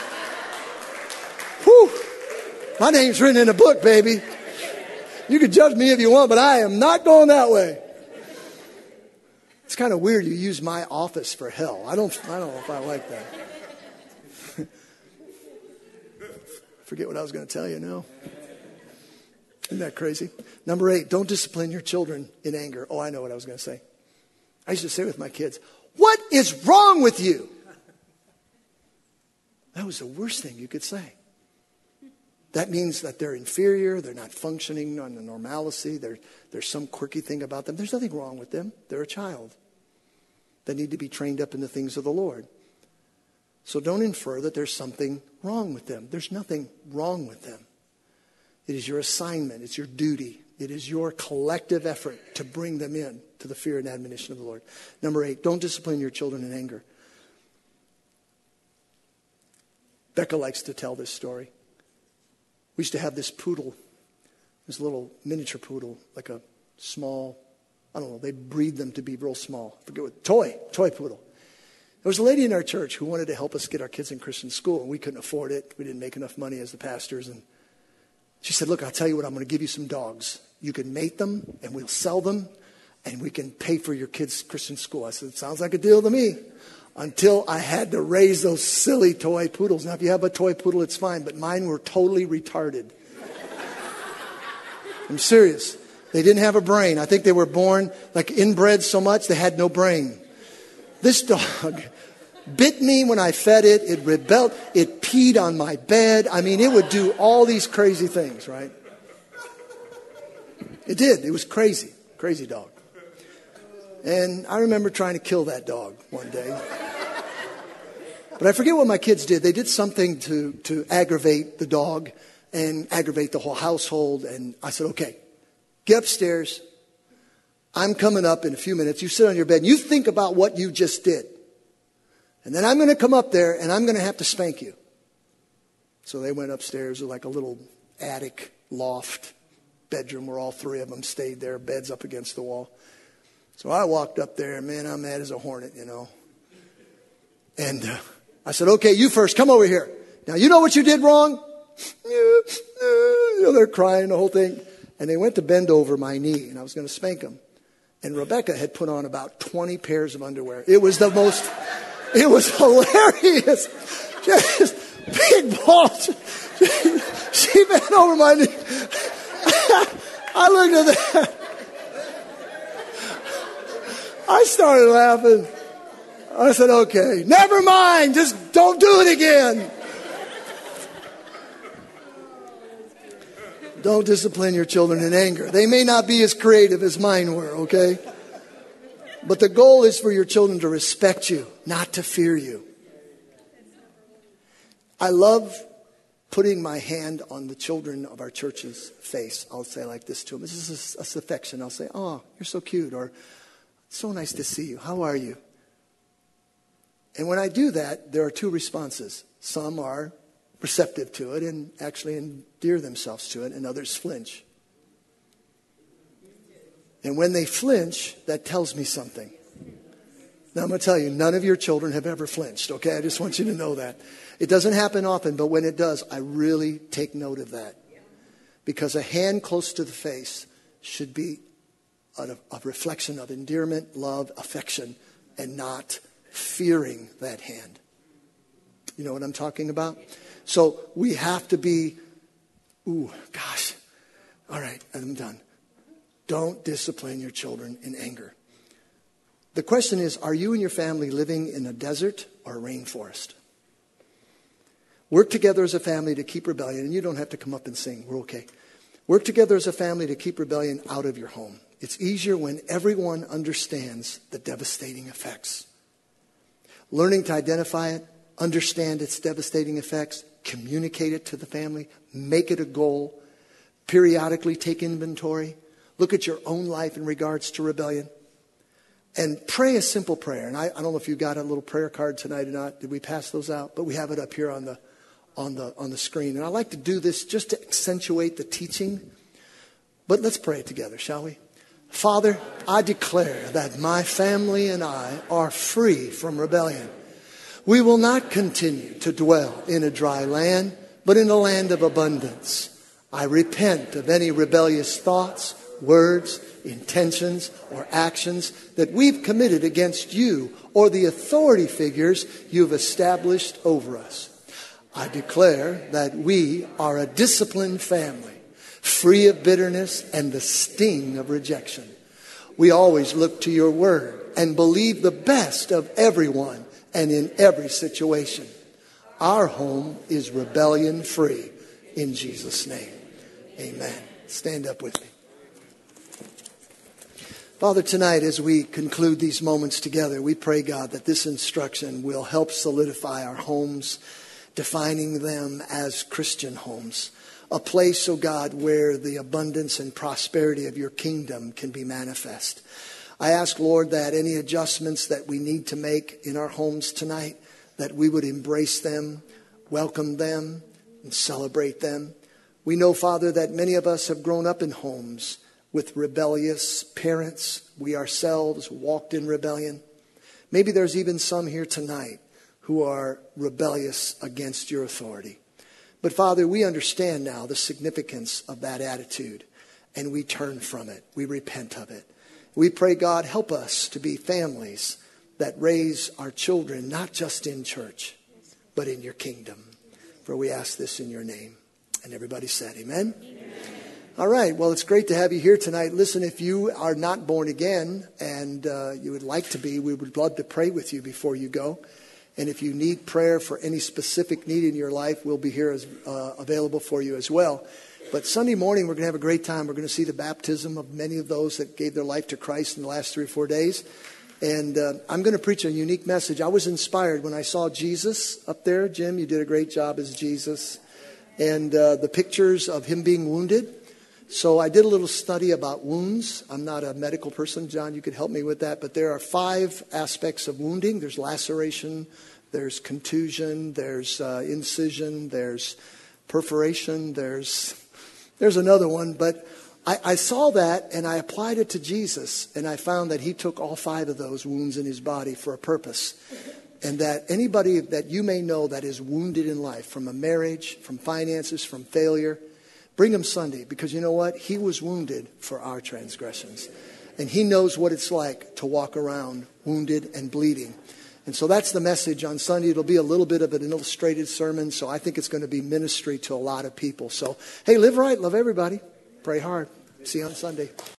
Whew. My name's written in a book, baby. You can judge me if you want, but I am not going that way. It's kind of weird you use my office for hell. I don't know if I like that. Forget what I was going to tell you now. Isn't that crazy? Number 8, don't discipline your children in anger. Oh, I know what I was going to say. I used to say with my kids, what is wrong with you? That was the worst thing you could say. That means that they're inferior. They're not functioning on the normalcy. There's some quirky thing about them. There's nothing wrong with them. They're a child. They need to be trained up in the things of the Lord. So don't infer that there's something wrong with them. There's nothing wrong with them. It is your assignment. It's your duty. It is your collective effort to bring them in to the fear and admonition of the Lord. Number 8, don't discipline your children in anger. Becca likes to tell this story. We used to have this poodle, this little miniature poodle, like a small, I don't know, they breed them to be real small. I forget what, toy poodle. There was a lady in our church who wanted to help us get our kids in Christian school, and we couldn't afford it. We didn't make enough money as the pastors, and she said, look, I'll tell you what, I'm going to give you some dogs. You can mate them, and we'll sell them, and we can pay for your kids' Christian school. I said, sounds like a deal to me. Until I had to raise those silly toy poodles. Now, if you have a toy poodle, it's fine, but mine were totally retarded. I'm serious. They didn't have a brain. I think they were born, like inbred so much, they had no brain. This dog bit me when I fed it. It rebelled. It peed on my bed. I mean, it would do all these crazy things, right? It did. It was crazy. Crazy dog. And I remember trying to kill that dog one day. But I forget what my kids did. They did something to aggravate the dog. and aggravate the whole household. And I said, okay, get upstairs. I'm coming up in a few minutes. You sit on your bed and you think about what you just did. And then I'm going to come up there and I'm going to have to spank you. So they went upstairs to like a little attic loft bedroom where all three of them stayed there, beds up against the wall. So I walked up there, and man, I'm mad as a hornet, you know. And I said, okay, you first, come over here. Now, you know what you did wrong? You know, they're crying, the whole thing. And they went to bend over my knee, and I was going to spank them. And Rebecca had put on about 20 pairs of underwear. It was hilarious. Just big balls. She bent over my knee. I looked at that. I started laughing. I said, okay, never mind. Just don't do it again. Don't discipline your children in anger. They may not be as creative as mine were, okay? But the goal is for your children to respect you, not to fear you. I love putting my hand on the children of our church's face. I'll say like this to them. This is a affection. I'll say, oh, you're so cute. Or, so nice to see you. How are you? And when I do that, there are two responses. Some are receptive to it and actually endear themselves to it, and others flinch. And when they flinch, that tells me something. Now, I'm going to tell you, none of your children have ever flinched, okay? I just want you to know that. It doesn't happen often, but when it does, I really take note of that. Because a hand close to the face should be a reflection of endearment, love, affection, and not fearing that hand. You know what I'm talking about? So we have to be, all right, I'm done. Don't discipline your children in anger. The question is, are you and your family living in a desert or a rainforest? Work together as a family to keep rebellion, and you don't have to come up and sing, we're okay. Work together as a family to keep rebellion out of your home. It's easier when everyone understands the devastating effects. Learning to identify it, understand its devastating effects, communicate it to the family, make it a goal, periodically take inventory, look at your own life in regards to rebellion, and pray a simple prayer. And I don't know if you got a little prayer card tonight or not. Did we pass those out? But we have it up here on the screen. And I like to do this just to accentuate the teaching. But let's pray it together, shall we? Father, I declare that my family and I are free from rebellion. We will not continue to dwell in a dry land, but in a land of abundance. I repent of any rebellious thoughts, words, intentions, or actions that we've committed against you or the authority figures you've established over us. I declare that we are a disciplined family, free of bitterness and the sting of rejection. We always look to your word and believe the best of everyone and in every situation. Our home is rebellion free. In Jesus' name, amen. Stand up with me. Father, tonight as we conclude these moments together, we pray, God, that this instruction will help solidify our homes, defining them as Christian homes. A place, oh God, where the abundance and prosperity of your kingdom can be manifest. I ask, Lord, that any adjustments that we need to make in our homes tonight, that we would embrace them, welcome them, and celebrate them. We know, Father, that many of us have grown up in homes with rebellious parents. We ourselves walked in rebellion. Maybe there's even some here tonight who are rebellious against your authority. But Father, we understand now the significance of that attitude, and we turn from it. We repent of it. We pray, God, help us to be families that raise our children not just in church, but in your kingdom. For we ask this in your name. And everybody said, amen? Amen. All right. Well, it's great to have you here tonight. Listen, if you are not born again and you would like to be, we would love to pray with you before you go. And if you need prayer for any specific need in your life, we'll be here as available for you as well. But Sunday morning, we're going to have a great time. We're going to see the baptism of many of those that gave their life to Christ in the last 3 or 4 days. And I'm going to preach a unique message. I was inspired when I saw Jesus up there. Jim, you did a great job as Jesus. and the pictures of him being wounded. So I did a little study about wounds. I'm not a medical person. John, you could help me with that. But there are 5 aspects of wounding. There's laceration, there's contusion, there's incision, there's perforation, there's another one. But I saw that and I applied it to Jesus. And I found that he took all 5 of those wounds in his body for a purpose. And that anybody that you may know that is wounded in life, from a marriage, from finances, from failure, bring him Sunday, because you know what? He was wounded for our transgressions. And he knows what it's like to walk around wounded and bleeding. And so that's the message on Sunday. It'll be a little bit of an illustrated sermon, so I think it's going to be ministry to a lot of people. So, hey, live right, love everybody, pray hard. See you on Sunday.